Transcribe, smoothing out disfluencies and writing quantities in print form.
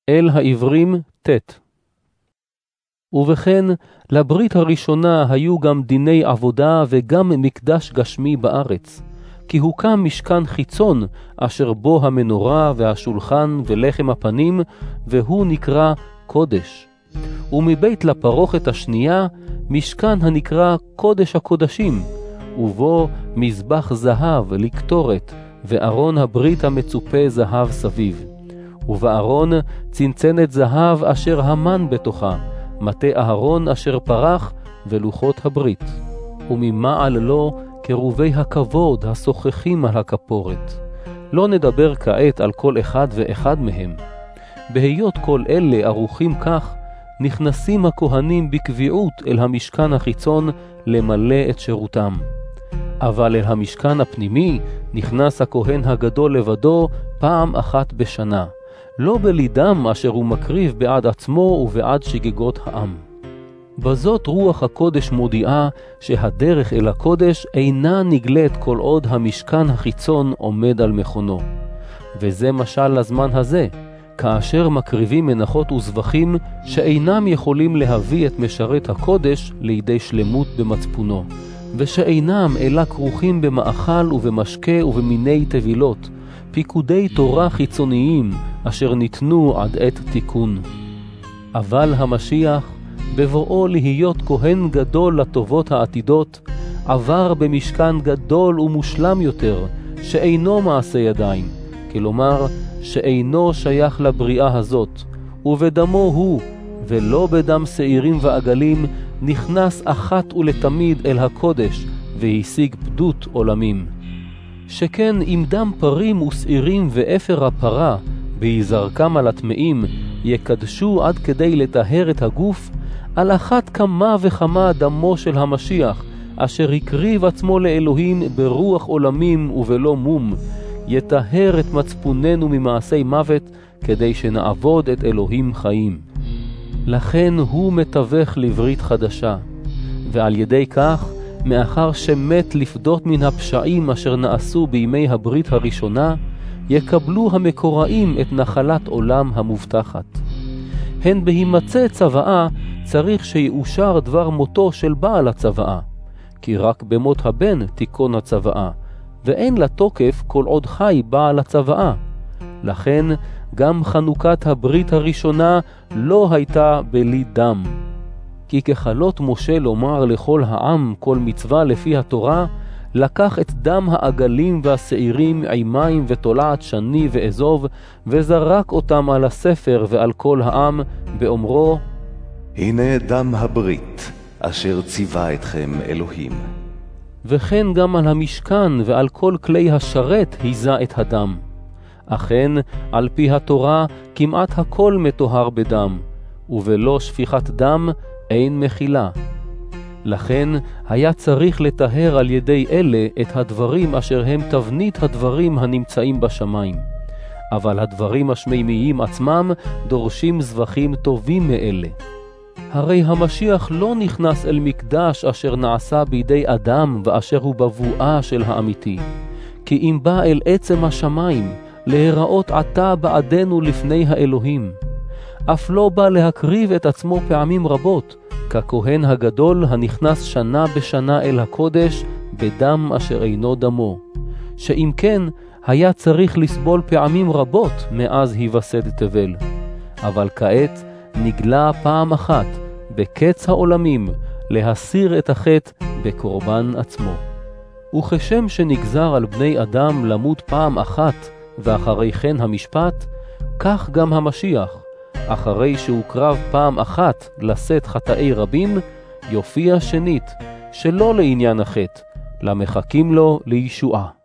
אל העברים ט'. ובכן, לברית הראשונה היו גם דיני עבודה וגם מקדש גשמי בארץ, כי הוקם משכן חיצון, אשר בו המנורה והשולחן ולחם הפנים, והוא נקרא קודש. ומבית לפרוכת השנייה, משכן הנקרא קודש הקודשים, ובו מזבח זהב לקטורת, וארון הברית המצופה זהב סביב. ובארון צנצנת זהב אשר המן בתוכה, מטה אהרון אשר פרח, ולוחות הברית. וממעל לו קרובי הכבוד השוחחים על הכפורת. לא נדבר כעת על כל אחד ואחד מהם. בהיות כל אלה ערוכים כך, נכנסים הכהנים בקביעות אל המשכן החיצון למלא את שירותם. אבל אל המשכן הפנימי נכנס הכהן הגדול לבדו פעם אחת בשנה, לא בלידם אשר הוא מקריב בעד עצמו ובעד שגגות העם. בזאת רוח הקודש מודיעה שהדרך אל הקודש אינה נגלית כל עוד המשכן החיצון עומד על מכונו. וזה משל לזמן הזה, כאשר מקריבים מנחות וזבחים שאינם יכולים להביא את משרת הקודש לידי שלמות במצפונו, ושאינם אלא כרוכים במאכל ובמשקה ובמיני תבילות, פיקודי תורה חיצוניים אשר ניתנו עד עת תיקון. אבל המשיח, בבואו להיות כהן גדול לטובות העתידות, עבר במשכן גדול ומושלם יותר, שאינו מעשה ידיים, כלומר שאינו שייך לבריאה הזאת, ובדמו הוא, ולא בדם שעירים ועגלים, נכנס אחת ולתמיד אל הקודש, והשיג פדות עולמים. שכן אם דם פרים ושעירים ואפר הפרה, בהיזרקם על הטמאים, יקדשו עד כדי לטהר את הגוף, על אחת כמה וכמה דמו של המשיח, אשר הקריב עצמו לאלוהים ברוח עולמים ובלא מום, יטהר את מצפוננו ממעשי מוות, כדי שנעבוד את אלוהים חיים. לכן הוא מתווך לברית חדשה, ועל ידי כך, מאחר שמת לפדות מן הפשעים אשר נעשו בימי הברית הראשונה, יקבלו המקוראים את נחלת עולם המובטחת. הן בהימצא צוואה צריך שיאושר דבר מותו של בעל הצוואה, כי רק במות הבן תיקון הצוואה, ואין לה תוקף כל עוד חי בעל הצוואה. לכן גם חנוכת הברית הראשונה לא הייתה בלי דם. כי ככלות משה לומר לכל העם כל מצווה לפי התורה, לקח את דם העגלים והשעירים עם מים ותולעת שני ואזוב, וזרק אותם על הספר ועל כל העם, באומרו, הנה דם הברית, אשר ציווה אתכם אלוהים. וכן גם על המשכן ועל כל כלי השרת היזה את הדם. אכן, על פי התורה, כמעט הכל מטוהר בדם, ובלא שפיכת דם אין מחילה. לכן היה צריך לטהר על ידי אלה את הדברים אשר הם תבנית הדברים הנמצאים בשמיים. אבל הדברים השמימיים עצמם דורשים זבחים טובים מאלה. הרי המשיח לא נכנס אל מקדש אשר נעשה בידי אדם ואשר הוא בבואה של האמיתי. כי אם בא אל עצם השמיים, להיראות עתה בעדנו לפני האלוהים. אף לא בא להקריב את עצמו פעמים רבות, ככהן הגדול הנכנס שנה בשנה אל הקודש בדם אשר אינו דמו. שאם כן, היה צריך לסבול פעמים רבות מאז היווסד תבל. אבל כעת נגלה פעם אחת, בקץ העולמים, להסיר את החטא בקורבן עצמו. וכשם שנגזר על בני אדם למות פעם אחת, ואחרי כן המשפט, כך גם המשיח, אחרי שהוקרב פעם אחת לשאת חטאי רבים, יופיע שנית, שלא לעניין החטא, למחכים לו לישועה.